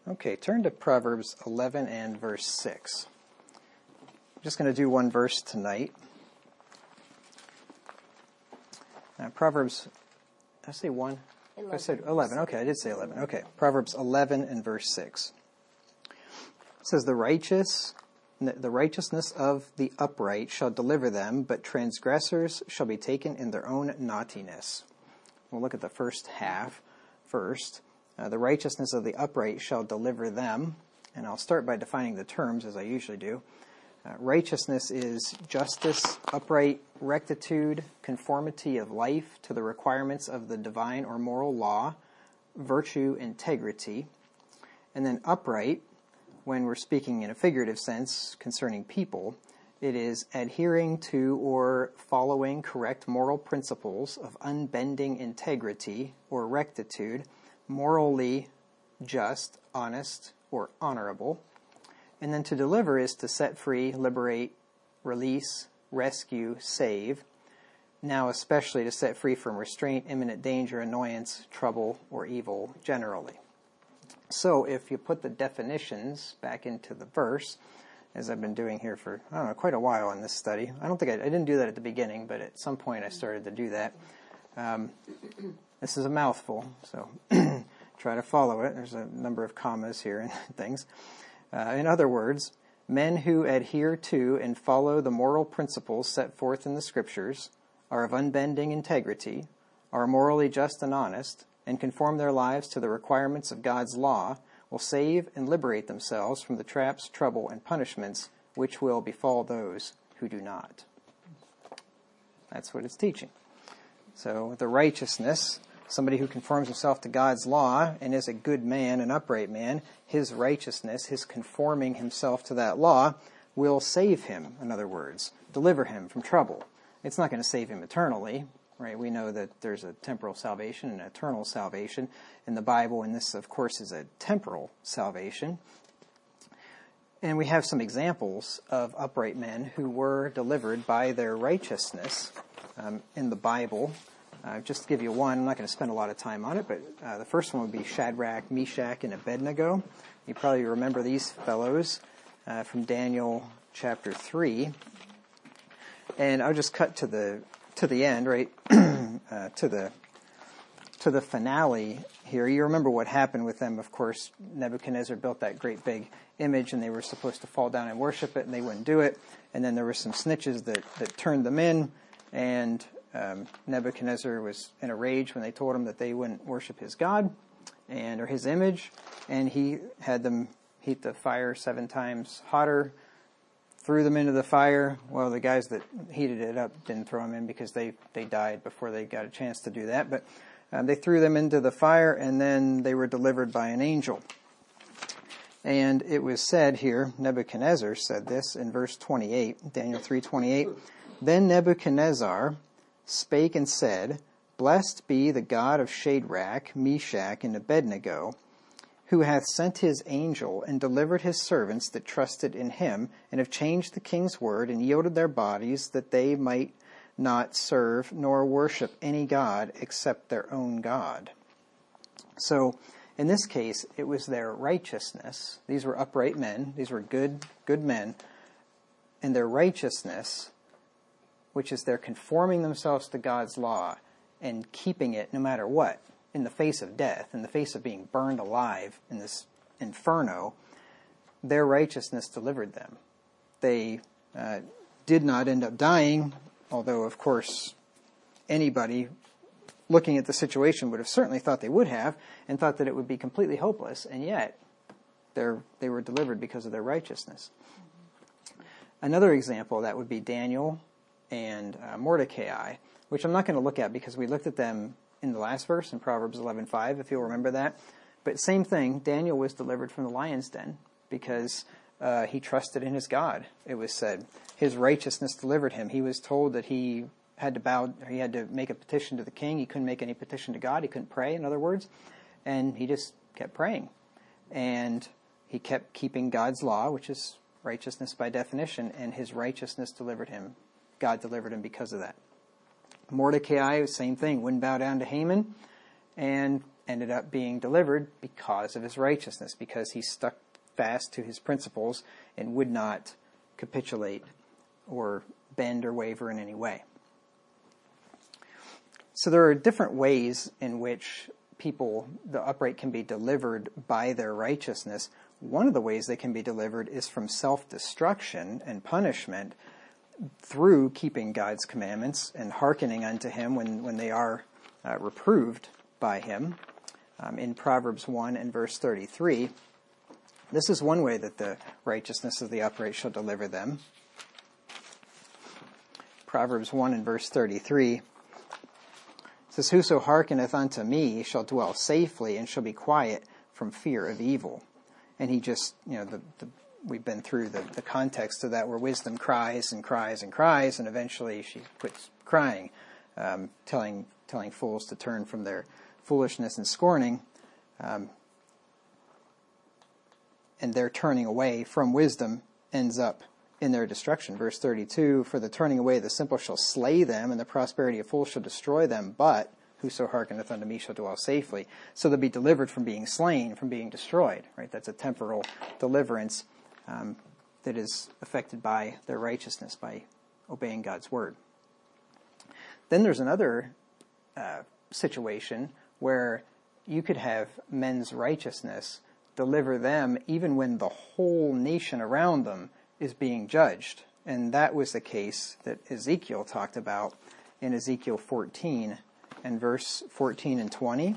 Okay, turn to Proverbs 11 and verse 6. I'm just going to do one verse tonight. Proverbs, did I say 1? 11. I said 11. Okay, I did say 11. Okay, Proverbs 11 and verse 6. It says, the righteousness of the upright shall deliver them, but transgressors shall be taken in their own naughtiness. We'll look at the first half first. The righteousness of the upright shall deliver them. And I'll start by defining the terms, as I usually do. Righteousness is justice, upright rectitude, conformity of life to the requirements of the divine or moral law, virtue, integrity. And then upright, when we're speaking in a figurative sense concerning people, it is adhering to or following correct moral principles of unbending integrity or rectitude, morally just, honest, or honorable. And then to deliver is to set free, liberate, release, rescue, save. Now especially to set free from restraint, imminent danger, annoyance, trouble, or evil generally. So if you put the definitions back into the verse, as I've been doing here for, quite a while in this study. I didn't do that at the beginning, but at some point I started to do that. This is a mouthful, so try to follow it. There's a number of commas here and things. In other words, men who adhere to and follow the moral principles set forth in the Scriptures are of unbending integrity, are morally just and honest, and conform their lives to the requirements of God's law, will save and liberate themselves from the traps, trouble, and punishments which will befall those who do not. That's what it's teaching. So the righteousness, somebody who conforms himself to God's law and is a good man, an upright man, his righteousness, his conforming himself to that law, will save him, in other words, deliver him from trouble. It's not going to save him eternally, right? We know that there's a temporal salvation and an eternal salvation in the Bible, and this, of course, is a temporal salvation. And we have some examples of upright men who were delivered by their righteousness in the Bible. Just to give you one, I'm not going to spend a lot of time on it, but the first one would be Shadrach, Meshach, and Abednego. You probably remember these fellows from Daniel chapter 3. And I'll just cut to the end, right, to the finale here. You remember what happened with them. Of course, Nebuchadnezzar built that great big image, and they were supposed to fall down and worship it, and they wouldn't do it. And then there were some snitches that turned them in, and Nebuchadnezzar was in a rage when they told him that they wouldn't worship his God or his image, and he had them heat the fire 7 times hotter, threw them into the fire. Well, the guys that heated it up didn't throw them in because they died before they got a chance to do that, but they threw them into the fire, and then they were delivered by an angel. And it was said here, Nebuchadnezzar said this in verse 28, Daniel 3:28, Then Nebuchadnezzar spake and said, Blessed be the God of Shadrach, Meshach, and Abednego, who hath sent his angel and delivered his servants that trusted in him, and have changed the king's word, and yielded their bodies, that they might not serve nor worship any god except their own God. So, in this case, it was their righteousness. These were upright men. These were good men. And their righteousness, which is their conforming themselves to God's law and keeping it no matter what, in the face of death, in the face of being burned alive in this inferno, their righteousness delivered them. They did not end up dying, although, of course, anybody looking at the situation would have certainly thought they would have, and thought that it would be completely hopeless, and yet they were delivered because of their righteousness. Another example of that would be Daniel and Mordecai, which I'm not going to look at because we looked at them in the last verse in Proverbs 11:5, if you'll remember that. But same thing, Daniel was delivered from the lion's den because he trusted in his God. It was said his righteousness delivered him. He was told that he had to make a petition to the king. He couldn't make any petition to God. He couldn't pray, in other words. And he just kept praying. And he kept keeping God's law, which is righteousness by definition, and his righteousness delivered him. God delivered him because of that. Mordecai, same thing, wouldn't bow down to Haman and ended up being delivered because of his righteousness, because he stuck fast to his principles and would not capitulate or bend or waver in any way. So there are different ways in which the upright, can be delivered by their righteousness. One of the ways they can be delivered is from self-destruction and punishment through keeping God's commandments and hearkening unto him when they are reproved by him. In Proverbs 1 and verse 33, this is one way that the righteousness of the upright shall deliver them. Proverbs 1 and verse 33 says, "Whoso hearkeneth unto me shall dwell safely and shall be quiet from fear of evil." And he just, we've been through the context of that, where wisdom cries and cries and cries, and eventually she quits crying, telling fools to turn from their foolishness and scorning, and their turning away from wisdom ends up in their destruction. Verse 32, "For the turning away of the simple shall slay them, and the prosperity of fools shall destroy them, but whoso hearkeneth unto me shall dwell safely." So they'll be delivered from being slain, from being destroyed, right? That's a temporal deliverance that is affected by their righteousness, by obeying God's word. Then there's another situation where you could have men's righteousness deliver them even when the whole nation around them is being judged. And that was the case that Ezekiel talked about in Ezekiel 14 and verse 14 and 20.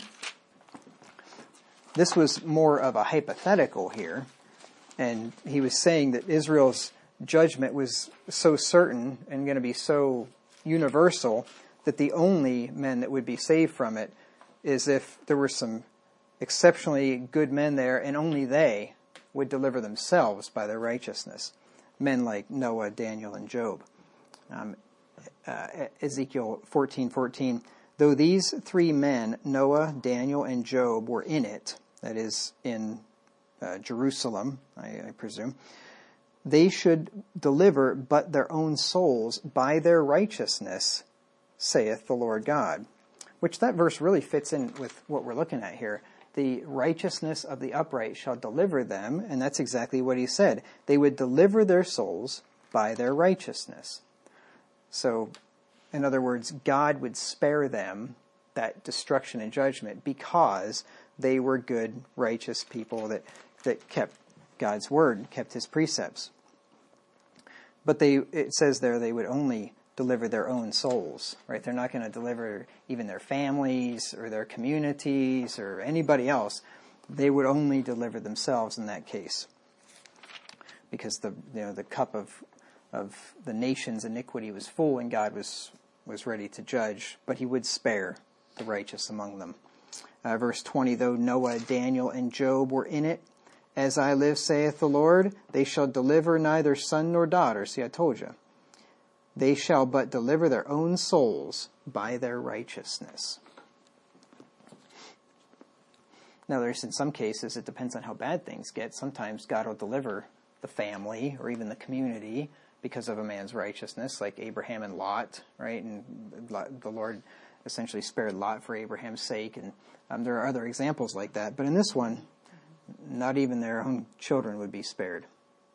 This was more of a hypothetical here, and he was saying that Israel's judgment was so certain and going to be so universal that the only men that would be saved from it is if there were some exceptionally good men there, and only they would deliver themselves by their righteousness. Men like Noah, Daniel, and Job. Ezekiel 14:14, "Though these three men, Noah, Daniel, and Job, were in it," that is in Jerusalem, I presume, "they should deliver but their own souls by their righteousness, saith the Lord God." Which that verse really fits in with what we're looking at here. The righteousness of the upright shall deliver them, and that's exactly what he said. They would deliver their souls by their righteousness. So, in other words, God would spare them that destruction and judgment because they were good, righteous people that kept God's word, kept his precepts. But it says there they would only deliver their own souls, right? They're not going to deliver even their families or their communities or anybody else. They would only deliver themselves in that case, because the cup of the nation's iniquity was full, and God was ready to judge, but he would spare the righteous among them. Verse 20, "Though Noah, Daniel, and Job were in it, as I live, saith the Lord, they shall deliver neither son nor daughter." See, I told you. "They shall but deliver their own souls by their righteousness." Now, there's in some cases, it depends on how bad things get. Sometimes God will deliver the family or even the community because of a man's righteousness, like Abraham and Lot, right? And the Lord essentially spared Lot for Abraham's sake. And there are other examples like that. But in this one, not even their own children would be spared.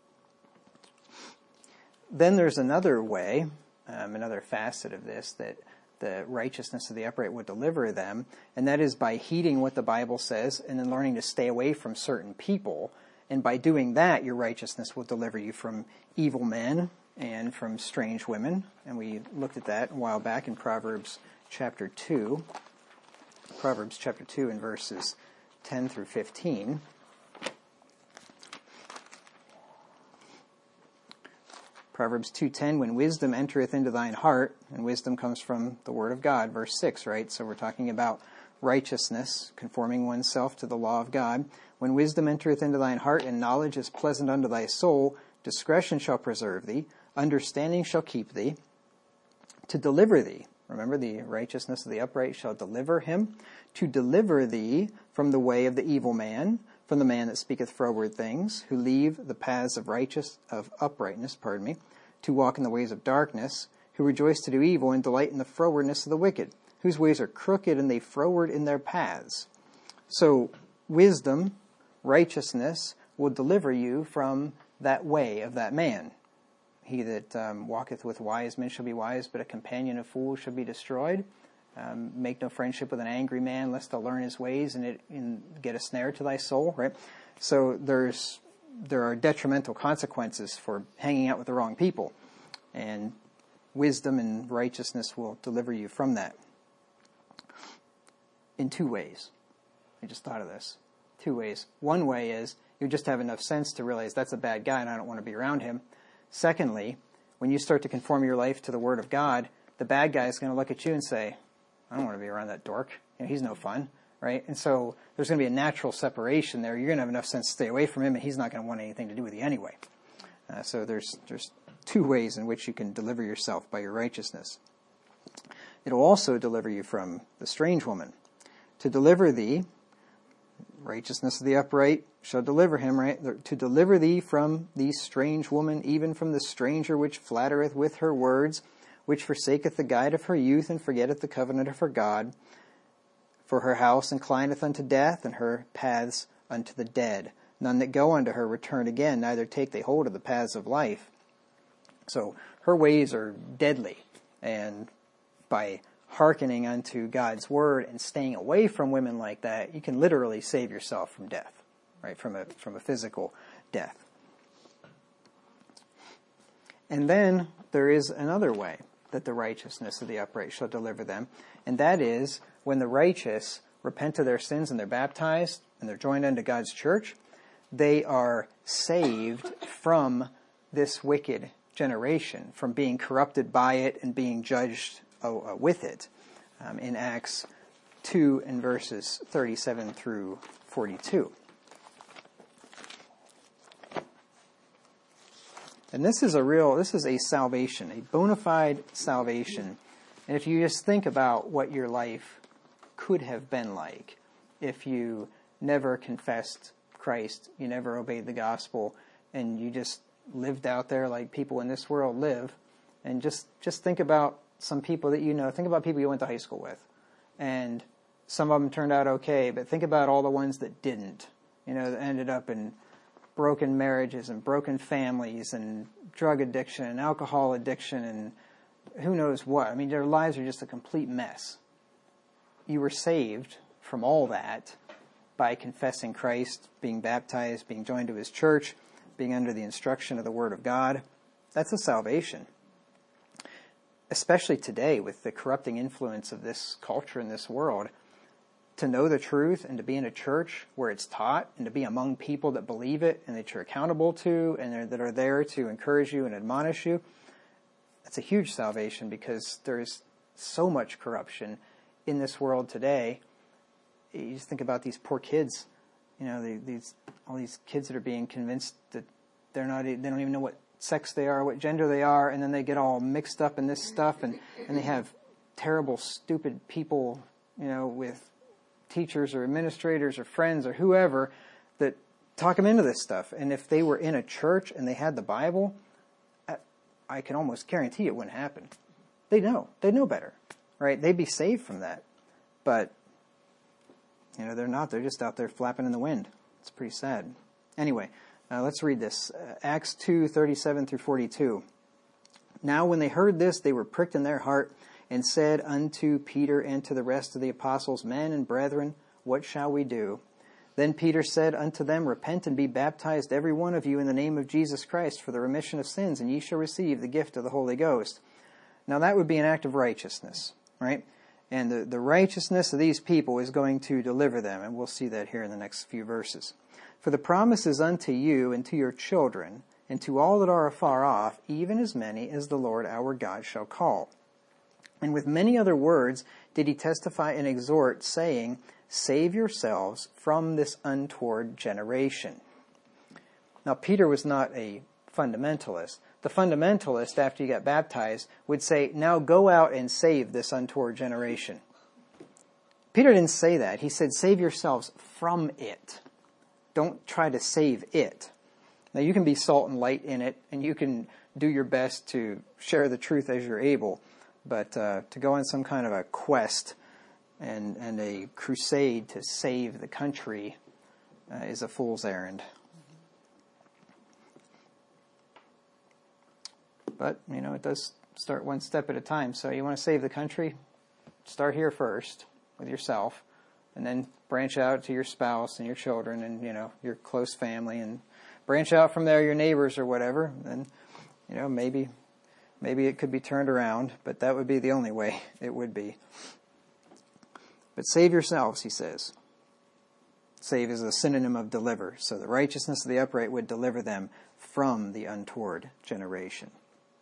Then there's another way, another facet of this, that the righteousness of the upright would deliver them, and that is by heeding what the Bible says and then learning to stay away from certain people. And by doing that, your righteousness will deliver you from evil men and from strange women. And we looked at that a while back in Proverbs chapter 2. Proverbs chapter 2 in verses 10 through 15. Proverbs 2:10, "When wisdom entereth into thine heart," and wisdom comes from the word of God, verse 6, right? So we're talking about righteousness, conforming oneself to the law of God. "When wisdom entereth into thine heart, and knowledge is pleasant unto thy soul, discretion shall preserve thee, understanding shall keep thee, to deliver thee." Remember, the righteousness of the upright shall deliver him. "To deliver thee from the way of the evil man, from the man that speaketh froward things, who leave the paths of uprightness, to walk in the ways of darkness, who rejoice to do evil and delight in the frowardness of the wicked, whose ways are crooked and they froward in their paths." So wisdom, righteousness will deliver you from that way of that man. He that walketh with wise men shall be wise, but a companion of fools shall be destroyed. Make no friendship with an angry man, lest thou learn his ways and get a snare to thy soul, right? So there are detrimental consequences for hanging out with the wrong people. And wisdom and righteousness will deliver you from that. In two ways. I just thought of this. Two ways. One way is you just have enough sense to realize that's a bad guy and I don't want to be around him. Secondly, when you start to conform your life to the Word of God, the bad guy is going to look at you and say, I don't want to be around that dork. He's no fun, right? And so there's going to be a natural separation there. You're going to have enough sense to stay away from him, and he's not going to want anything to do with you anyway. So there's two ways in which you can deliver yourself by your righteousness. It will also deliver you from the strange woman. To deliver thee, righteousness of the upright shall deliver him, right? To deliver thee from the strange woman, even from the stranger which flattereth with her words, which forsaketh the guide of her youth, and forgetteth the covenant of her God. For her house inclineth unto death, and her paths unto the dead. None that go unto her return again, neither take they hold of the paths of life. So her ways are deadly, and by hearkening unto God's word and staying away from women like that, you can literally save yourself from death, right? From a physical death. And then there is another way that the righteousness of the upright shall deliver them, and that is when the righteous repent of their sins and they're baptized and they're joined unto God's church, they are saved from this wicked generation, from being corrupted by it and being judged with it. In Acts 2 and verses 37 through 42. And this is a salvation, a bona fide salvation. And if you just think about what your life could have been like if you never confessed Christ, you never obeyed the gospel, and you just lived out there like people in this world live, and just think about some people that you know. Think about people you went to high school with. And some of them turned out okay, but think about all the ones that didn't, that ended up in broken marriages and broken families and drug addiction and alcohol addiction and who knows what. I mean, their lives are just a complete mess. You were saved from all that by confessing Christ, being baptized, being joined to his church, being under the instruction of the Word of God. That's a salvation. Especially today with the corrupting influence of this culture in this world, to know the truth and to be in a church where it's taught and to be among people that believe it and that you're accountable to and that are there to encourage you and admonish you, that's a huge salvation because there's so much corruption in this world today. You just think about these poor kids, all these kids that are being convinced that they don't even know what sex they are, what gender they are, and then they get all mixed up in this stuff, and they have terrible, stupid people, with teachers or administrators or friends or whoever that talk them into this stuff. And if they were in a church and they had the Bible, I can almost guarantee it wouldn't happen. They'd know better, right? They'd be saved from that. But, they're not. They're just out there flapping in the wind. It's pretty sad. Anyway, let's read this. Acts 2:37 through 42. Now when they heard this, they were pricked in their heart, and said unto Peter and to the rest of the apostles, Men and brethren, what shall we do? Then Peter said unto them, Repent and be baptized every one of you in the name of Jesus Christ for the remission of sins, and ye shall receive the gift of the Holy Ghost. Now that would be an act of righteousness, right? And the righteousness of these people is going to deliver them, and we'll see that here in the next few verses. For the promise is unto you and to your children, and to all that are afar off, even as many as the Lord our God shall call. And with many other words did he testify and exhort, saying, Save yourselves from this untoward generation. Now, Peter was not a fundamentalist. The fundamentalist, after he got baptized, would say, now go out and save this untoward generation. Peter didn't say that. He said, save yourselves from it. Don't try to save it. Now, you can be salt and light in it, and you can do your best to share the truth as you're able. But to go on some kind of a quest and a crusade to save the country is a fool's errand. But, it does start one step at a time. So you want to save the country? Start here first with yourself, and then branch out to your spouse and your children and, your close family, and branch out from there, your neighbors or whatever. And, maybe it could be turned around, but that would be the only way it would be. But save yourselves, he says. Save is a synonym of deliver. So the righteousness of the upright would deliver them from the untoward generation.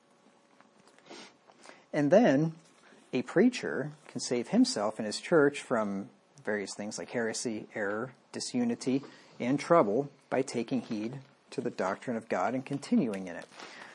And then a preacher can save himself and his church from various things like heresy, error, disunity, and trouble by taking heed to the doctrine of God and continuing in it.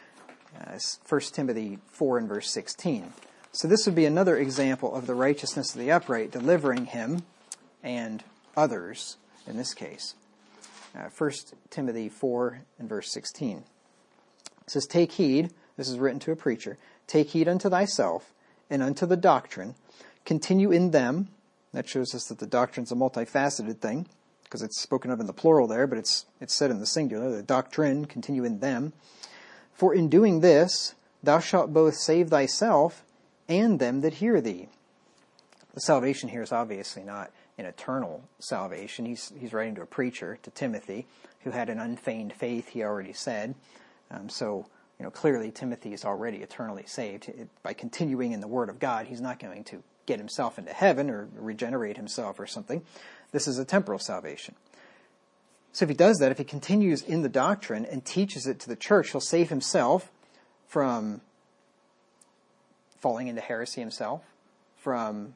1 Timothy 4 and verse 16. So this would be another example of the righteousness of the upright delivering him and others in this case. 1 Timothy 4 and verse 16. It says, take heed, this is written to a preacher, take heed unto thyself and unto the doctrine, continue in them. That shows us that the doctrine's a multifaceted thing, because it's spoken of in the plural there, but it's said in the singular, the doctrine, continue in them. For in doing this, thou shalt both save thyself and them that hear thee. The salvation here is obviously not an eternal salvation. He's writing to a preacher, to Timothy, who had an unfeigned faith, he already said. So clearly Timothy is already eternally saved. By continuing in the Word of God, he's not going to get himself into heaven or regenerate himself or something. This is a temporal salvation. So if he does that, if he continues in the doctrine and teaches it to the church, he'll save himself from falling into heresy himself, from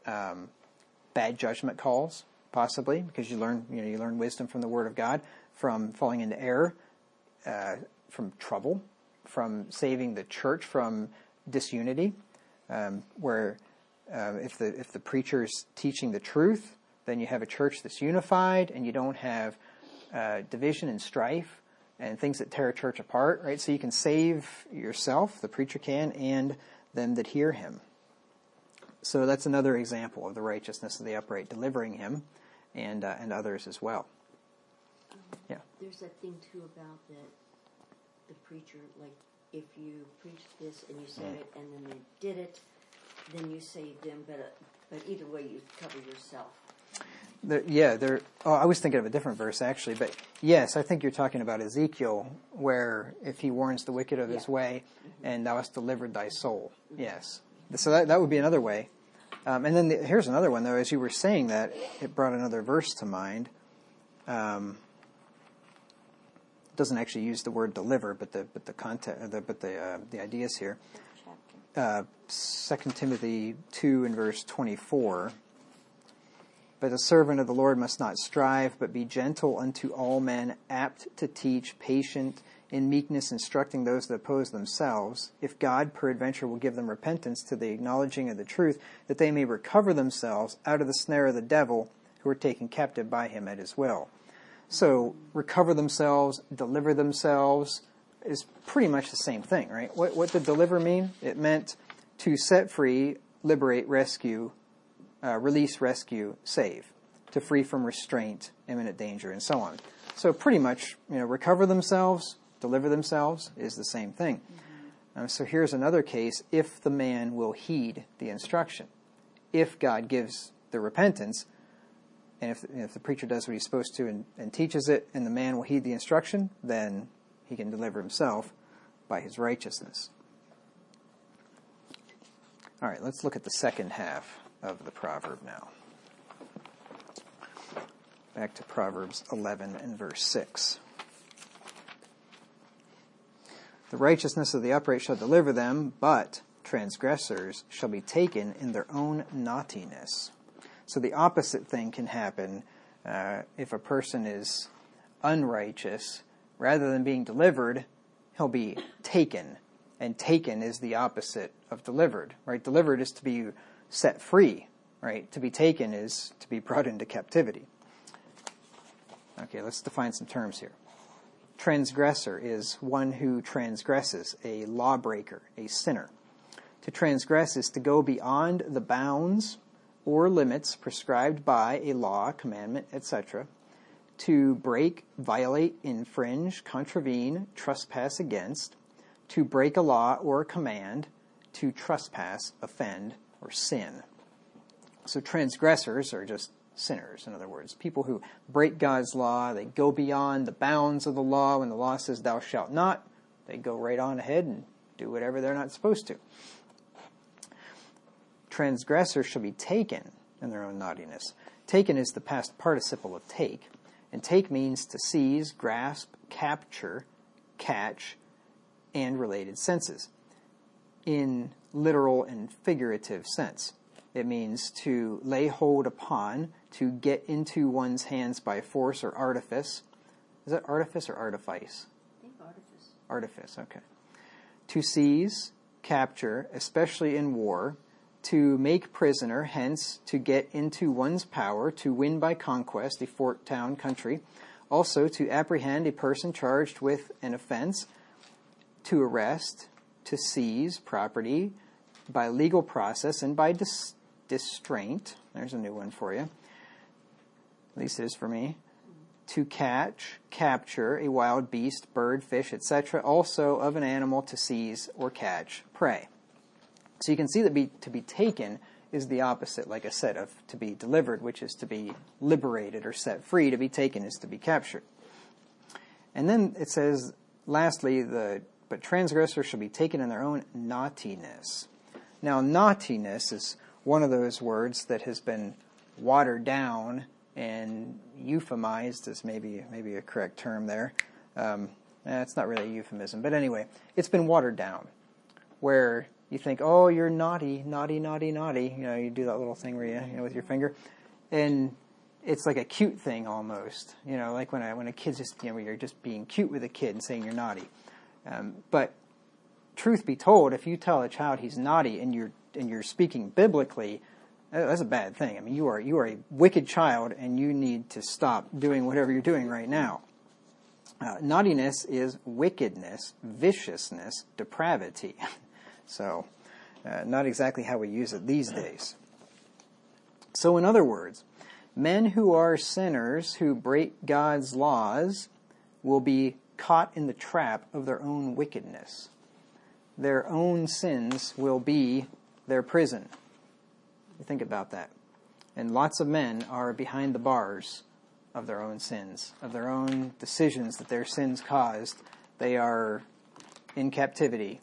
bad judgment calls, possibly, because you learn wisdom from the Word of God, from falling into error, from trouble, from saving the church from disunity, where if the preacher's teaching the truth, then you have a church that's unified, and you don't have division and strife and things that tear a church apart, right? So you can save yourself, the preacher can, and them that hear him. So that's another example of the righteousness of the upright delivering him and others as well. Yeah. There's that thing too about that the preacher, like if you preached this and you said it and then they did it, then you saved them. But either way, you cover yourself. I was thinking of a different verse actually, but yes, I think you're talking about Ezekiel, where if he warns the wicked of his way, and thou hast delivered thy soul. Yes. So that would be another way. And then here's another one, though. As you were saying that, it brought another verse to mind. It doesn't actually use the word deliver, but the content, the ideas here. 2 Timothy 2 and verse 24. But the servant of the Lord must not strive, but be gentle unto all men, apt to teach, patient, in meekness instructing those that oppose themselves, if God peradventure will give them repentance to the acknowledging of the truth, that they may recover themselves out of the snare of the devil, who are taken captive by him at his will. So, recover themselves, deliver themselves, is pretty much the same thing, right? What did deliver mean? It meant to set free, liberate, rescue, release, rescue, save, to free from restraint, imminent danger, and so on. So pretty much, recover themselves, deliver themselves is the same thing. So here's another case, if the man will heed the instruction. If God gives the repentance, and if the preacher does what he's supposed to and teaches it, and the man will heed the instruction, then he can deliver himself by his righteousness. All right, let's look at the second half of the proverb now. Back to Proverbs 11 and verse 6. The righteousness of the upright shall deliver them, but transgressors shall be taken in their own naughtiness. So the opposite thing can happen if a person is unrighteous. Rather than being delivered, he'll be taken. And taken is the opposite of delivered, right? Delivered is to be set free, right? To be taken is to be brought into captivity. Okay, let's define some terms here. Transgressor is one who transgresses, a lawbreaker, a sinner. To transgress is to go beyond the bounds or limits prescribed by a law, commandment, etc., to break, violate, infringe, contravene, trespass against, to break a law or a command, to trespass, offend, or sin. So transgressors are just sinners, in other words. People who break God's law, they go beyond the bounds of the law. When the law says thou shalt not, they go right on ahead and do whatever they're not supposed to. Transgressors shall be taken in their own naughtiness. Taken is the past participle of take, and take means to seize, grasp, capture, catch, and related senses, in literal and figurative sense. It means to lay hold upon, to get into one's hands by force or artifice. Is that artifice or artifice? I think artifice. Artifice, okay. To seize, capture, especially in war, to make prisoner, hence to get into one's power, to win by conquest, a fort, town, country. Also to apprehend a person charged with an offense, to arrest, to seize property by legal process and by distraint. There's a new one for you. At least it is for me. To catch, capture a wild beast, bird, fish, etc., also of an animal to seize or catch prey. So you can see that to be taken is the opposite, like I said, of to be delivered, which is to be liberated or set free. To be taken is to be captured. And then it says, lastly, but transgressors shall be taken in their own naughtiness. Now, naughtiness is one of those words that has been watered down and euphemized is maybe a correct term there. It's not really a euphemism, but anyway, it's been watered down, where you think, oh, you're naughty, naughty, naughty, naughty. You know, you do that little thing where you with your finger, and it's like a cute thing almost. You know, like when a kid's just, where you're just being cute with a kid and saying you're naughty. But truth be told, if you tell a child he's naughty and you're speaking biblically, that's a bad thing. I mean, you are a wicked child, and you need to stop doing whatever you're doing right now. Naughtiness is wickedness, viciousness, depravity. So, not exactly how we use it these days. So, in other words, men who are sinners, who break God's laws, will be caught in the trap of their own wickedness. Their own sins will be their prison. You think about that. And lots of men are behind the bars of their own sins, of their own decisions that their sins caused. They are in captivity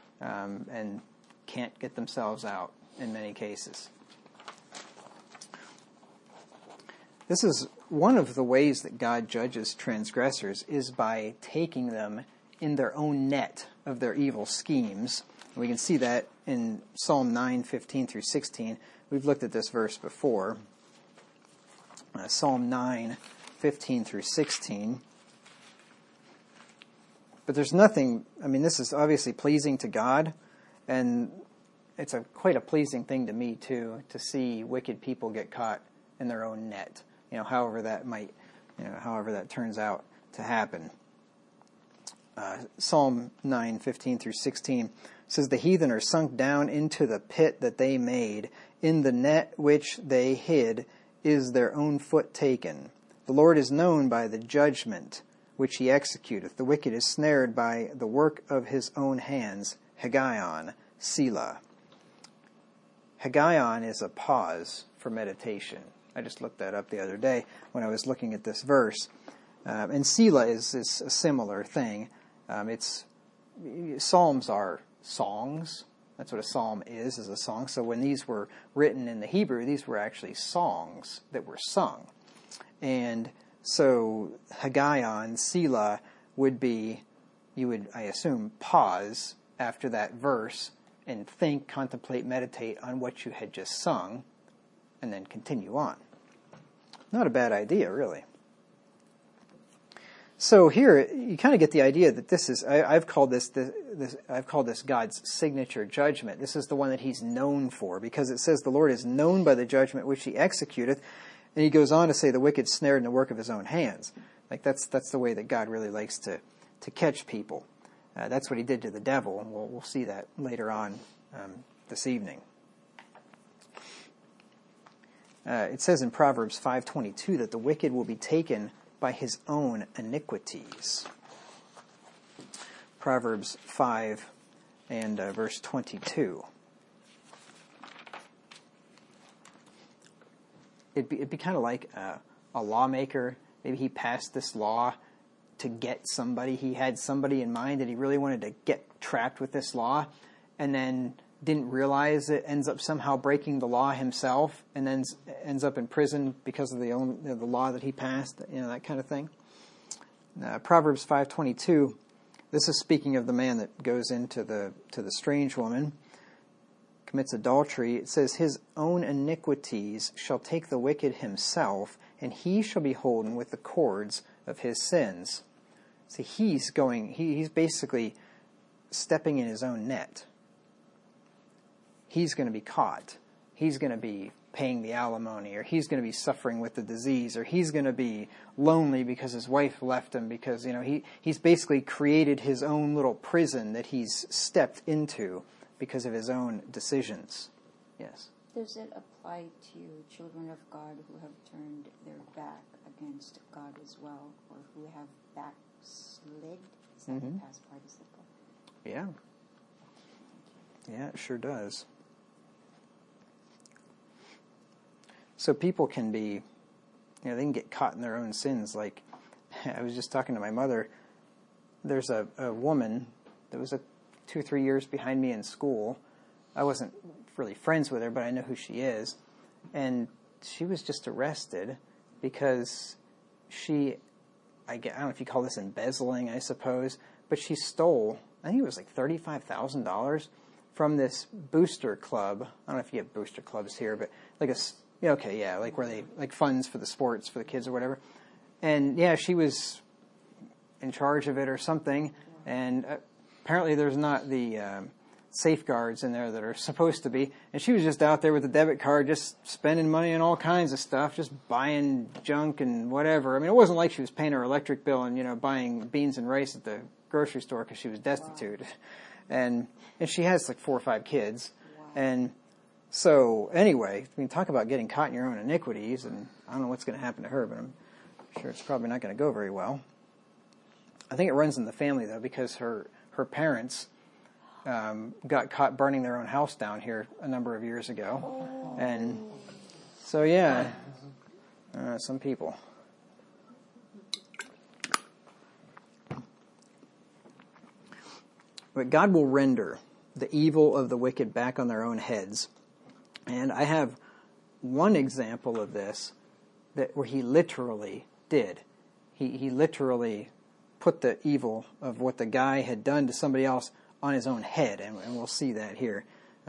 and can't get themselves out in many cases. This is one of the ways that God judges transgressors, is by taking them in their own net of their evil schemes. We can see that in Psalm 9:15 through 16. We've looked at this verse before. Psalm 9:15 through 16. But there's nothing, this is obviously pleasing to God, and it's quite a pleasing thing to me too, to see wicked people get caught in their own net. However that turns out to happen. Psalm 9:15 through 16 says, "The heathen are sunk down into the pit that they made. In the net which they hid is their own foot taken. The Lord is known by the judgment which he executeth. The wicked is snared by the work of his own hands. Hagaion, Selah." Hagaion is a pause for meditation. I just looked that up the other day when I was looking at this verse. And Selah is a similar thing. Psalms are songs. That's what a psalm is a song. So when these were written in the Hebrew, these were actually songs that were sung. And so Hagaion, Selah, would be, you would, I assume, pause after that verse and think, contemplate, meditate on what you had just sung, and then continue on. Not a bad idea, really. So here you kind of get the idea that this is, I've called this God's signature judgment. This is the one that he's known for, because it says the Lord is known by the judgment which he executeth, and he goes on to say the wicked snared in the work of his own hands. Like that's the way that God really likes to catch people. That's what he did to the devil, and we'll see that later on this evening. It says in Proverbs 5:22 that the wicked will be taken by his own iniquities. Proverbs 5 and verse 22. It'd be kind of like a lawmaker. Maybe he passed this law to get somebody. He had somebody in mind that he really wanted to get trapped with this law, and then didn't realize it, ends up somehow breaking the law himself, and then ends up in prison because of the law that he passed, that kind of thing. Proverbs 5:22, this is speaking of the man that goes into the strange woman, commits adultery. It says, his own iniquities shall take the wicked himself, and he shall be holden with the cords of his sins. See, he's basically stepping in his own net. He's going to be caught. He's going to be paying the alimony, or he's going to be suffering with the disease, or he's going to be lonely because his wife left him, because he's basically created his own little prison that he's stepped into because of his own decisions. Yes. Does it apply to children of God who have turned their back against God as well, or who have backslid? Is that the past participle? Yeah. Yeah, it sure does. So people can be, they can get caught in their own sins. Like, I was just talking to my mother. There's a woman that was 2 or 3 years behind me in school. I wasn't really friends with her, but I know who she is. And she was just arrested because I don't know if you call this embezzling, I suppose, but she stole, I think it was like $35,000 from this booster club. I don't know if you have booster clubs here, but like like where they, like funds for the sports for the kids or whatever. And yeah, she was in charge of it or something. And apparently there's not the safeguards in there that are supposed to be. And she was just out there with a debit card, just spending money on all kinds of stuff, just buying junk and whatever. I mean, it wasn't like she was paying her electric bill and, buying beans and rice at the grocery store because she was destitute. Wow. And she has like 4 or 5 kids. Wow. And so anyway, talk about getting caught in your own iniquities, and I don't know what's going to happen to her, but I'm sure it's probably not going to go very well. I think it runs in the family, though, because her parents got caught burning their own house down here a number of years ago. And so, yeah, some people. But God will render the evil of the wicked back on their own heads. And I have one example of this where he literally did. He literally put the evil of what the guy had done to somebody else on his own head, and we'll see that here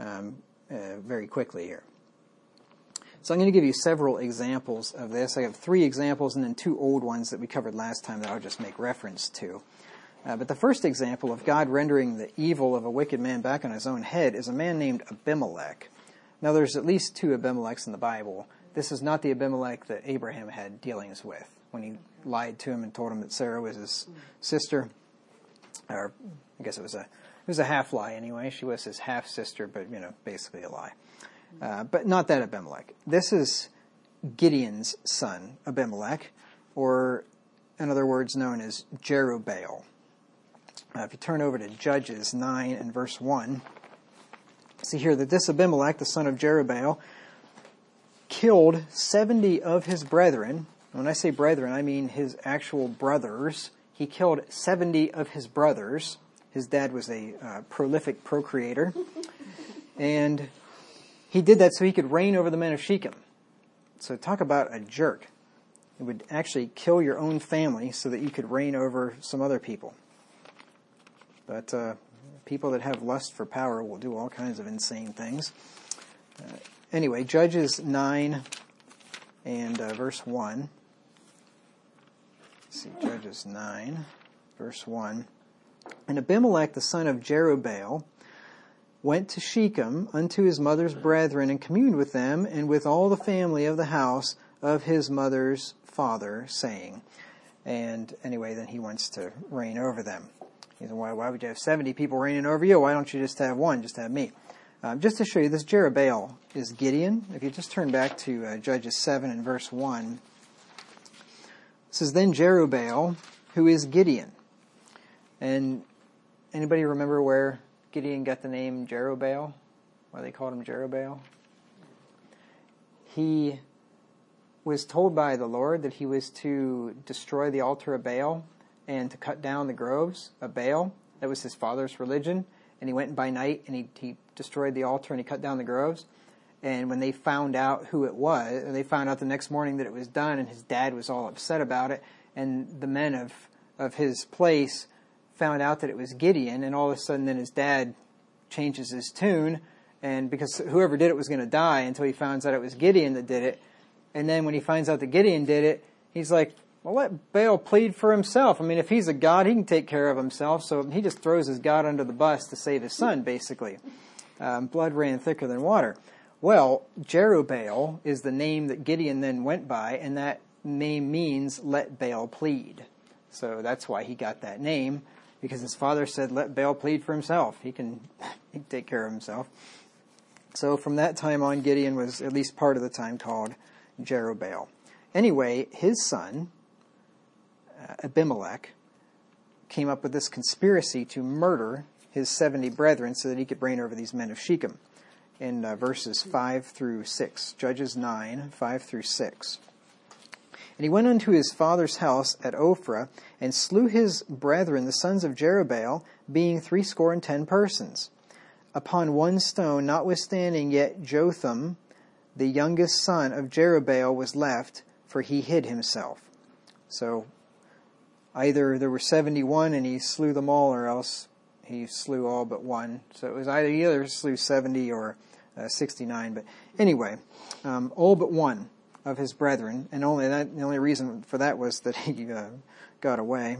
very quickly here. So I'm going to give you several examples of this. I have 3 examples and then 2 old ones that we covered last time that I'll just make reference to. But the first example of God rendering the evil of a wicked man back on his own head is a man named Abimelech. Now, there's at least 2 Abimelechs in the Bible. This is not the Abimelech that Abraham had dealings with when he lied to him and told him that Sarah was his sister. Or I guess it was a half lie anyway. She was his half sister, but basically a lie. But not that Abimelech. This is Gideon's son, Abimelech, or in other words known as Jerubbaal. If you turn over to Judges 9 and verse 1, see here that this Abimelech, the son of Jerubbaal, killed 70 of his brethren. When I say brethren, I mean his actual brothers. He killed 70 of his brothers. His dad was a prolific procreator. And he did that so he could reign over the men of Shechem. So talk about a jerk. It would actually kill your own family so that you could reign over some other people. But people that have lust for power will do all kinds of insane things. Anyway, Judges 9 and verse 1. Let's see, Judges 9, verse 1. And Abimelech, the son of Jerubbaal, went to Shechem unto his mother's brethren and communed with them and with all the family of the house of his mother's father, saying. And anyway, then he wants to reign over them. He said, why would you have 70 people reigning over you? Why don't you just have one? Just have me. Just to show you, this Jerubbaal is Gideon. If you just turn back to Judges 7 and verse 1, it says, "Then Jerubbaal, who is Gideon." And anybody remember where Gideon got the name Jerubbaal? Why they called him Jerubbaal? He was told by the Lord that he was to destroy the altar of Baal and to cut down the groves of Baal. That was his father's religion. And he went by night and he destroyed the altar and he cut down the groves. And when they found out who it was, they found out the next morning that it was done, and his dad was all upset about it. And the men of his place found out that it was Gideon, and all of a sudden then his dad changes his tune, and because whoever did it was going to die until he finds out it was Gideon that did it. And then when he finds out that Gideon did it, he's like, well, let Baal plead for himself. I mean, if he's a god, he can take care of himself. So he just throws his god under the bus to save his son, basically. Blood ran thicker than water. Well, Jerubbaal is the name that Gideon then went by, and that name means let Baal plead. So that's why he got that name, because his father said, let Baal plead for himself. He can take care of himself. So from that time on, Gideon was at least part of the time called Jerubbaal. Anyway, his son, Abimelech, came up with this conspiracy to murder his 70 brethren so that he could reign over these men of Shechem. In verses 5 through 6, Judges 9, 5 through 6. "And he went unto his father's house at Ophrah, and slew his brethren, the sons of Jerubbaal, being 70 persons, upon one stone. Notwithstanding yet Jotham, the youngest son of Jerubbaal, was left, for he hid himself." So either there were 71 and he slew them all, or else he slew all but one. So it was either slew 70 or 69. But anyway, all but one of his brethren, and the only reason for that was that he got away.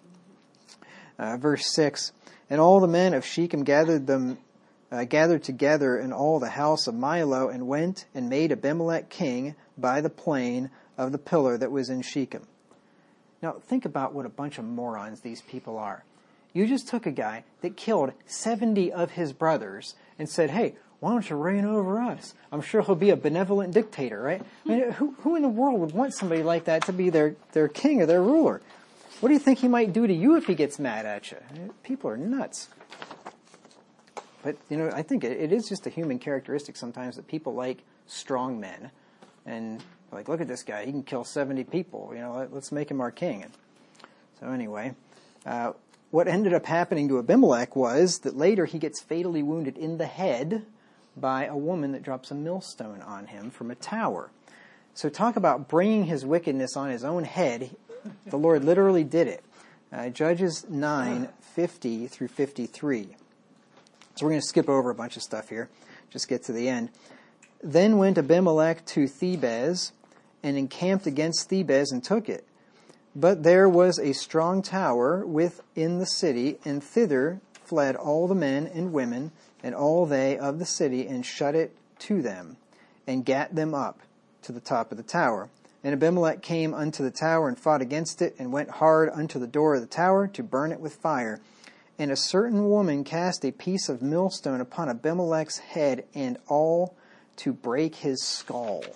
Verse 6, "And all the men of Shechem gathered together in all the house of Milo, and went and made Abimelech king by the plain of the pillar that was in Shechem." Now think about what a bunch of morons these people are. You just took a guy that killed 70 of his brothers and said, hey, why don't you reign over us? I'm sure he'll be a benevolent dictator, right? I mean, who in the world would want somebody like that to be their king or their ruler? What do you think he might do to you if he gets mad at you? People are nuts. But, I think it is just a human characteristic sometimes that people like strong men. And like, look at this guy. He can kill 70 people. Let's make him our king. So anyway, what ended up happening to Abimelech was that later he gets fatally wounded in the head by a woman that drops a millstone on him from a tower. So talk about bringing his wickedness on his own head. The Lord literally did it. Judges 9, 50 through 53. So we're going to skip over a bunch of stuff here. Just get to the end. "Then went Abimelech to Thebez, and encamped against Thebez, and took it. But there was a strong tower within the city, and thither fled all the men and women, and all they of the city, and shut it to them, and gat them up to the top of the tower. And Abimelech came unto the tower, and fought against it, and went hard unto the door of the tower, to burn it with fire. And a certain woman cast a piece of millstone upon Abimelech's head, and all to break his skull."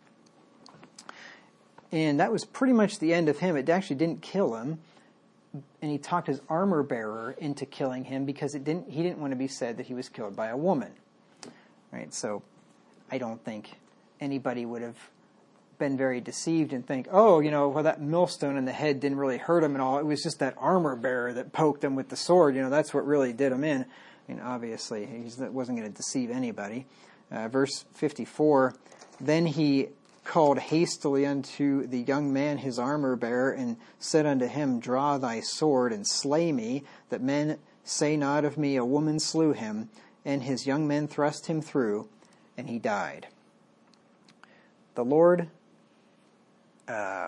And that was pretty much the end of him. It actually didn't kill him. And he talked his armor bearer into killing him because he didn't want to be said that he was killed by a woman. Right? So I don't think anybody would have been very deceived and think, well, that millstone in the head didn't really hurt him at all. It was just that armor bearer that poked him with the sword. That's what really did him in. I mean, obviously, he wasn't going to deceive anybody. Verse 54, "Then he called hastily unto the young man his armor bearer, and said unto him, Draw thy sword, and slay me, that men say not of me, a woman slew him. And his young men thrust him through, and he died." The Lord, how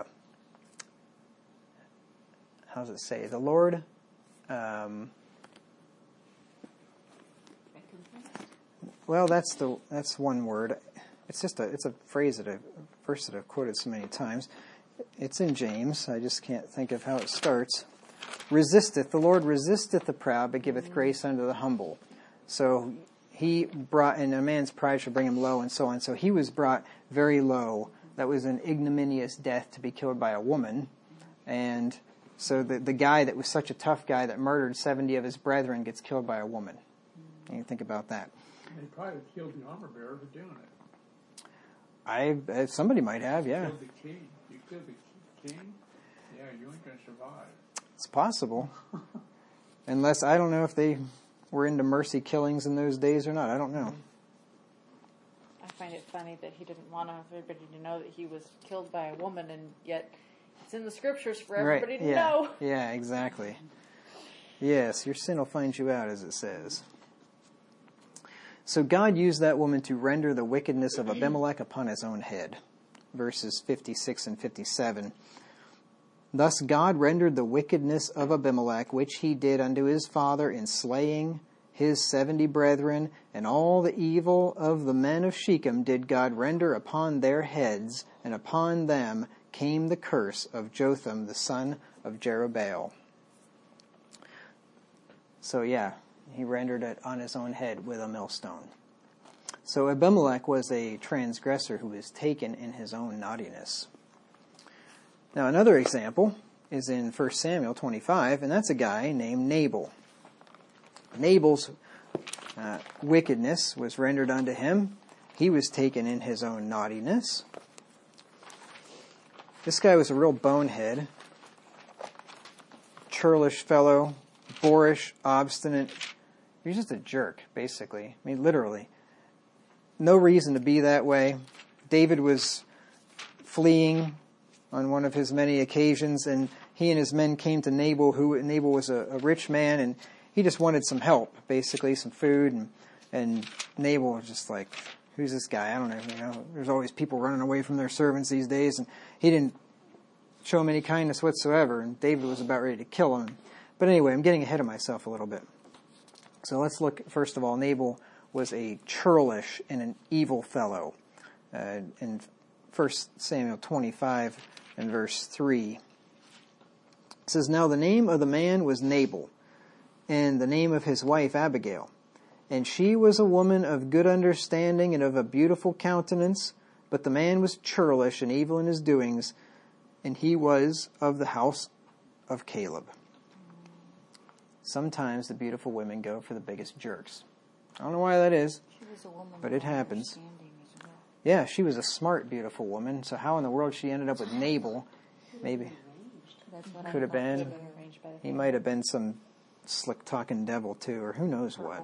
does it say? The Lord, well, that's one word. It's a phrase a verse that I've quoted so many times. It's in James. I just can't think of how it starts. The Lord resisteth the proud, but giveth grace unto the humble. So he brought, and a man's pride shall bring him low, and so on. So he was brought very low. That was an ignominious death to be killed by a woman. And so the guy that was such a tough guy that murdered 70 of his brethren gets killed by a woman. And you think about that. They probably killed the armor bearer for doing it. Somebody might have, yeah. You killed the king. You killed the king? Yeah, you ain't going to survive. It's possible. Unless, I don't know if they were into mercy killings in those days or not. I don't know. I find it funny that he didn't want everybody to know that he was killed by a woman, and yet it's in the scriptures for everybody to know. Yeah, exactly. Yes, your sin will find you out, as it says. So God used that woman to render the wickedness of Abimelech upon his own head. Verses 56 and 57. Thus God rendered the wickedness of Abimelech, which he did unto his father in slaying his 70 brethren, and all the evil of the men of Shechem did God render upon their heads, and upon them came the curse of Jotham the son of Jerubbaal. So yeah, he rendered it on his own head with a millstone. So Abimelech was a transgressor who was taken in his own naughtiness. Now another example is in 1 Samuel 25, and that's a guy named Nabal. Nabal's wickedness was rendered unto him. He was taken in his own naughtiness. This guy was a real bonehead, churlish fellow, boorish, obstinate. He was just a jerk, basically. I mean, literally. No reason to be that way. David was fleeing on one of his many occasions, and he and his men came to Nabal, Nabal was a rich man, and he just wanted some help, basically, some food, and Nabal was just like, who's this guy? I don't know, there's always people running away from their servants these days, and he didn't show him any kindness whatsoever, and David was about ready to kill him. But anyway, I'm getting ahead of myself a little bit. So let's look, first of all, Nabal was a churlish and an evil fellow. In 1 Samuel 25 and verse 3, it says, Now the name of the man was Nabal, and the name of his wife Abigail. And she was a woman of good understanding and of a beautiful countenance, but the man was churlish and evil in his doings, and he was of the house of Caleb. Sometimes the beautiful women go for the biggest jerks. I don't know why that is, but it happens. Yeah, she was a smart, beautiful woman, so how in the world she ended up with Nabal, maybe, could have been, he might have been some slick-talking devil too, or who knows what.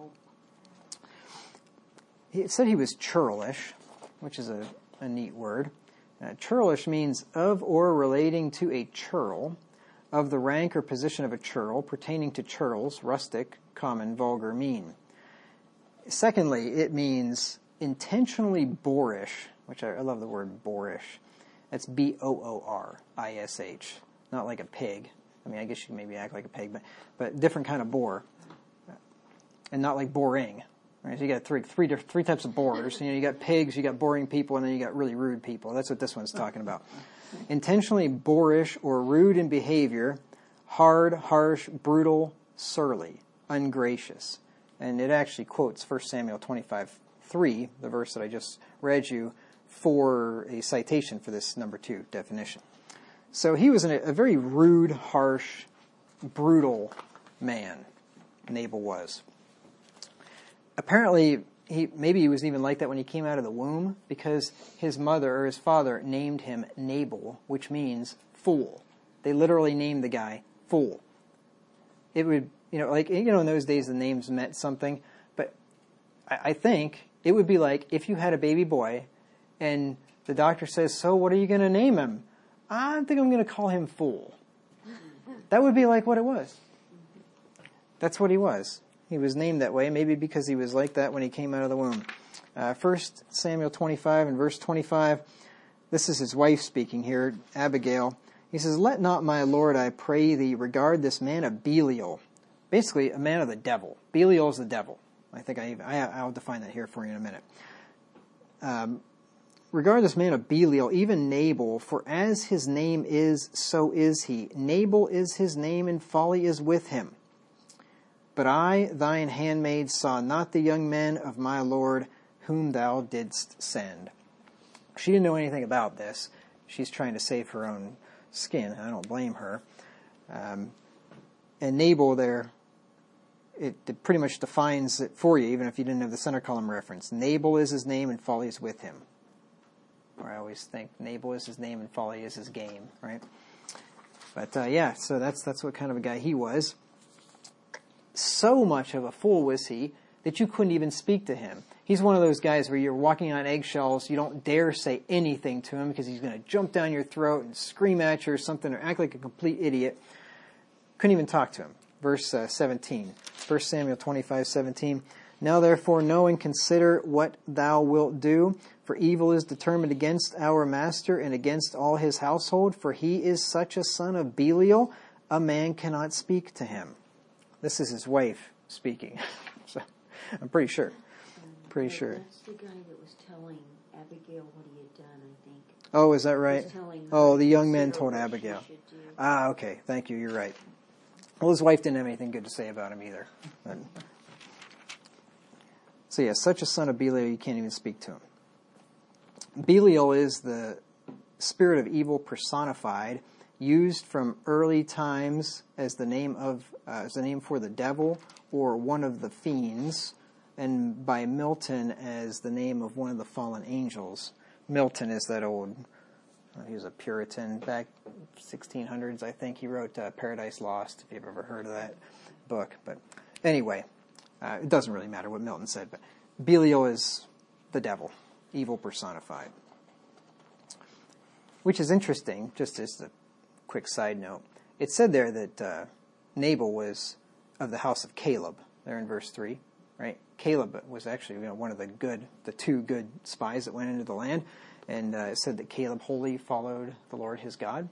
It said he was churlish, which is a neat word. Churlish means of or relating to a churl, of the rank or position of a churl, pertaining to churls, rustic, common, vulgar, mean. Secondly, it means intentionally boorish, which I love the word boorish. That's boorish, not like a pig. I mean, I guess you can maybe act like a pig, but different kind of bore, and not like boring. Right? So you got three types of bores. You got pigs, you got boring people, and then you got really rude people. That's what this one's talking about. Intentionally boorish or rude in behavior, hard, harsh, brutal, surly, ungracious. And it actually quotes 1 Samuel 25:3, the verse that I just read you, for a citation for this number 2 definition. So he was a very rude, harsh, brutal man, Nabal was. Apparently, maybe he was even like that when he came out of the womb, because his mother or his father named him Nabal, which means fool. They literally named the guy fool. It would, in those days the names meant something, but I think it would be like if you had a baby boy and the doctor says, so what are you going to name him? I think I'm going to call him Fool. That would be like what it was. That's what he was. He was named that way, maybe because he was like that when he came out of the womb. 1 Samuel 25 and verse 25, this is his wife speaking here, Abigail. He says, Let not my Lord, I pray thee, regard this man of Belial. Basically, a man of the devil. Belial is the devil. I think I'll define that here for you in a minute. Regard this man of Belial, even Nabal, for as his name is, so is he. Nabal is his name, and folly is with him. But I, thine handmaid, saw not the young men of my Lord whom thou didst send. She didn't know anything about this. She's trying to save her own skin. I don't blame her. And Nabal there, it pretty much defines it for you, even if you didn't have the center column reference. Nabal is his name and folly is with him. Or I always think Nabal is his name and folly is his game, right? But so that's what kind of a guy he was. So much of a fool was he that you couldn't even speak to him. He's one of those guys where you're walking on eggshells. You don't dare say anything to him because he's going to jump down your throat and scream at you or something or act like a complete idiot. Couldn't even talk to him. Verse 17, 1 Samuel 25:17. Now therefore know and consider what thou wilt do, for evil is determined against our master and against all his household, for he is such a son of Belial, a man cannot speak to him. This is his wife speaking. So, I'm pretty sure. Pretty sure. That's the guy that was telling Abigail what he had done, I think. Oh, is that right? Oh, the young man told Consider what Abigail. she should do. Ah, okay. Thank you. You're right. Well, his wife didn't have anything good to say about him either. But, so yeah, such a son of Belial, you can't even speak to him. Belial is the spirit of evil personified, used from early times as the name for the devil or one of the fiends, and by Milton as the name of one of the fallen angels. Milton is that old, he was a Puritan back 1600s, I think. He wrote Paradise Lost, if you've ever heard of that book. But anyway, it doesn't really matter what Milton said, but Belial is the devil, evil personified. Which is interesting, just as a quick side note. It said there that Nabal was of the house of Caleb, there in verse 3, right? Caleb was actually one of the two good spies that went into the land, and it said that Caleb wholly followed the Lord his God.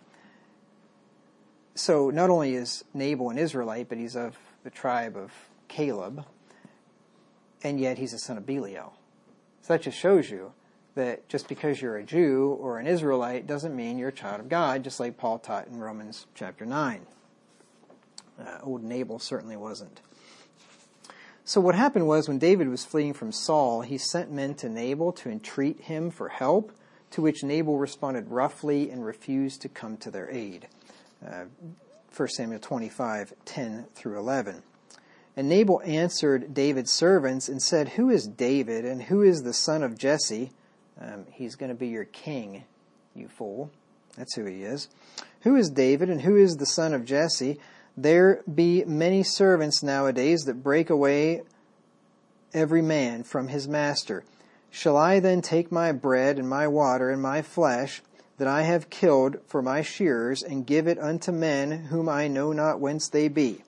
So not only is Nabal an Israelite, but he's of the tribe of Caleb, and yet he's a son of Belial. So that just shows you that just because you're a Jew or an Israelite doesn't mean you're a child of God, just like Paul taught in Romans chapter 9. Old Nabal certainly wasn't. So what happened was when David was fleeing from Saul, he sent men to Nabal to entreat him for help, to which Nabal responded roughly and refused to come to their aid. 1 Samuel 25:10 through 11. And Nabal answered David's servants and said, "Who is David and who is the son of Jesse?" He's going to be your king, you fool. That's who he is. "Who is David and who is the son of Jesse? There be many servants nowadays that break away every man from his master. Shall I then take my bread and my water and my flesh that I have killed for my shearers and give it unto men whom I know not whence they be?"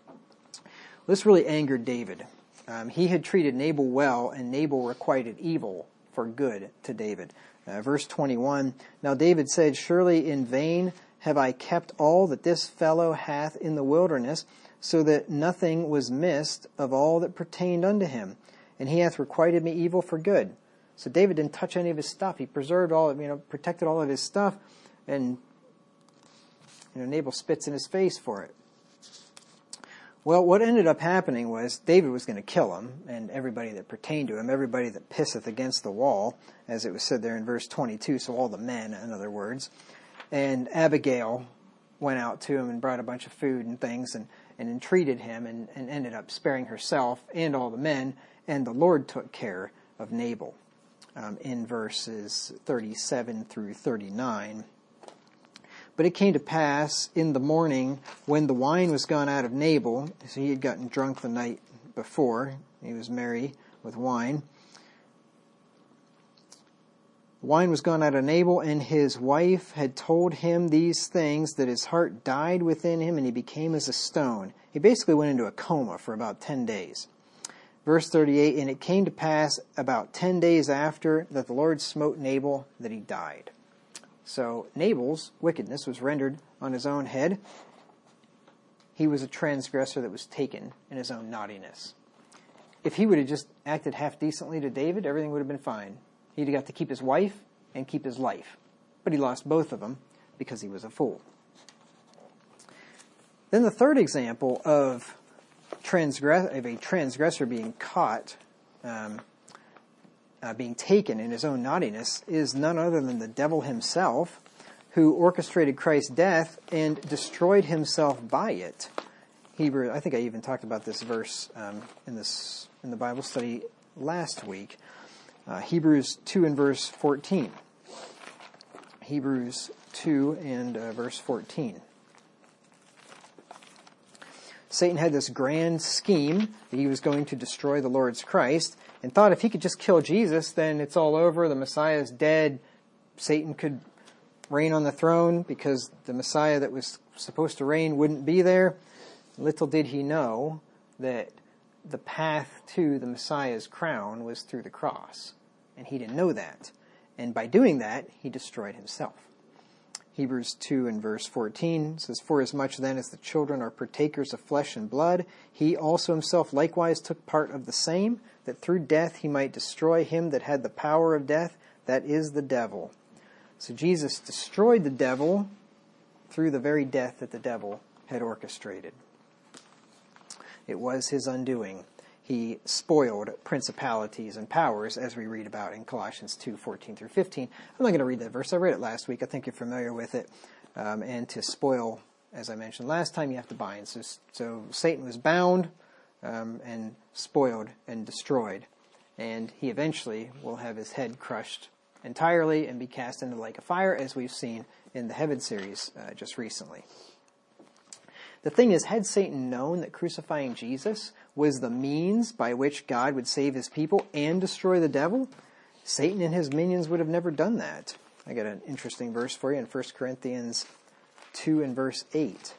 This really angered David. He had treated Nabal well, and Nabal requited evil for good to David. Verse 21, "Now David said, Surely in vain have I kept all that this fellow hath in the wilderness, so that nothing was missed of all that pertained unto him. And he hath requited me evil for good." So David didn't touch any of his stuff. He preserved protected all of his stuff, and Nabal spits in his face for it. Well, what ended up happening was David was going to kill him and everybody that pertained to him, everybody that pisseth against the wall, as it was said there in verse 22, so all the men, in other words. And Abigail went out to him and brought a bunch of food and things and entreated him and ended up sparing herself and all the men, and the Lord took care of Nabal in verses 37 through 39. "But it came to pass in the morning when the wine was gone out of Nabal," so he had gotten drunk the night before, he was merry with wine. "The wine was gone out of Nabal, and his wife had told him these things, that his heart died within him, and he became as a stone." He basically went into a coma for about 10 days. Verse 38, "And it came to pass about 10 days after that the Lord smote Nabal, that he died." So Nabal's wickedness was rendered on his own head. He was a transgressor that was taken in his own naughtiness. If he would have just acted half decently to David, everything would have been fine. He'd have got to keep his wife and keep his life. But he lost both of them because he was a fool. Then the third example of transgressor being caught, being taken in his own naughtiness, is none other than the devil himself, who orchestrated Christ's death and destroyed himself by it. I think I even talked about this verse in the Bible study last week. Hebrews 2 and verse 14. Hebrews 2 and verse 14. Satan had this grand scheme that he was going to destroy the Lord's Christ, and thought if he could just kill Jesus, then it's all over, the Messiah is dead, Satan could reign on the throne because the Messiah that was supposed to reign wouldn't be there. Little did he know that the path to the Messiah's crown was through the cross, and he didn't know that. And by doing that, he destroyed himself. Hebrews 2 and verse 14 says, "For as much then as the children are partakers of flesh and blood, he also himself likewise took part of the same, that through death he might destroy him that had the power of death, that is the devil." So Jesus destroyed the devil through the very death that the devil had orchestrated. It was his undoing. He spoiled principalities and powers, as we read about in Colossians 2:14 through 15. I'm not going to read that verse. I read it last week. I think you're familiar with it. And to spoil, as I mentioned last time, you have to bind. So Satan was bound and spoiled and destroyed. And he eventually will have his head crushed entirely and be cast into the lake of fire, as we've seen in the Heaven series just recently. The thing is, had Satan known that crucifying Jesus was the means by which God would save his people and destroy the devil, Satan and his minions would have never done that. I got an interesting verse for you in 1 Corinthians 2 and verse 8.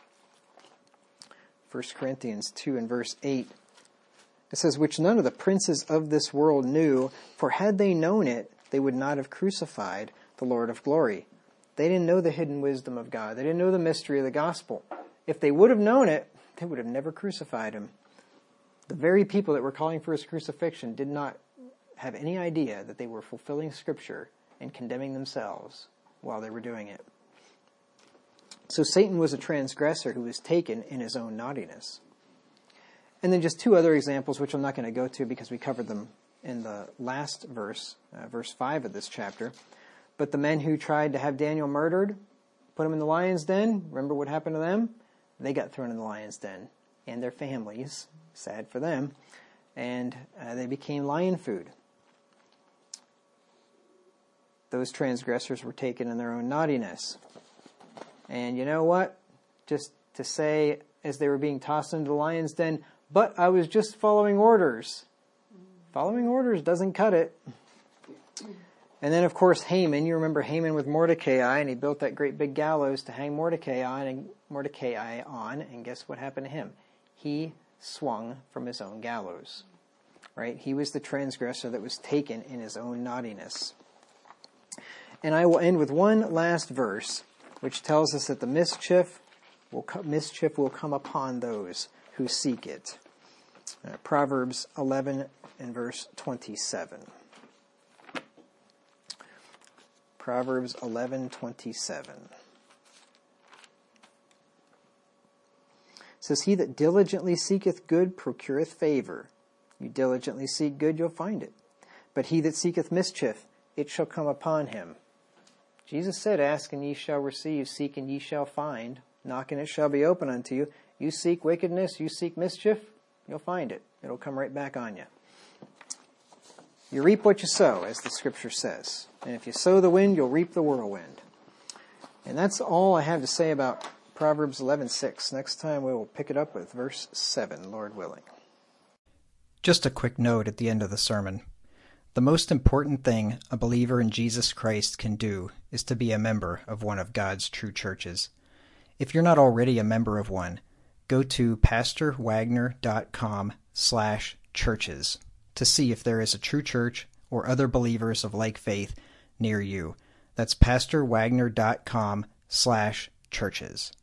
1 Corinthians 2 and verse 8. It says, "Which none of the princes of this world knew, for had they known it, they would not have crucified the Lord of glory." They didn't know the hidden wisdom of God. They didn't know the mystery of the gospel. If they would have known it, they would have never crucified him. The very people that were calling for his crucifixion did not have any idea that they were fulfilling Scripture and condemning themselves while they were doing it. So Satan was a transgressor who was taken in his own naughtiness. And then just two other examples, which I'm not going to go to because we covered them in the last verse, verse 5 of this chapter. But the men who tried to have Daniel murdered, put him in the lion's den, remember what happened to them? They got thrown in the lion's den, and their families, sad for them, and they became lion food. Those transgressors were taken in their own naughtiness. And you know what? Just to say, as they were being tossed into the lion's den, "But I was just following orders." Following orders doesn't cut it. And then, of course, Haman. You remember Haman with Mordecai, and he built that great big gallows to hang Mordecai on, and guess what happened to him? He swung from his own gallows. Right? He was the transgressor that was taken in his own naughtiness. And I will end with one last verse, which tells us that the mischief will come upon those who seek it. Proverbs 11 and verse 27. Proverbs 11:27. It says, "He that diligently seeketh good procureth favor." You diligently seek good, you'll find it. "But he that seeketh mischief, it shall come upon him." Jesus said, "Ask and ye shall receive, seek and ye shall find, knock and it shall be open unto you." You seek wickedness, you seek mischief, you'll find it. It'll come right back on you. You reap what you sow, as the Scripture says. And if you sow the wind, you'll reap the whirlwind. And that's all I have to say about Proverbs 11:6. Next time we will pick it up with verse 7, Lord willing. Just a quick note at the end of the sermon. The most important thing a believer in Jesus Christ can do is to be a member of one of God's true churches. If you're not already a member of one, go to pastorwagner.com/churches to see if there is a true church or other believers of like faith near you. That's pastorwagner.com/churches.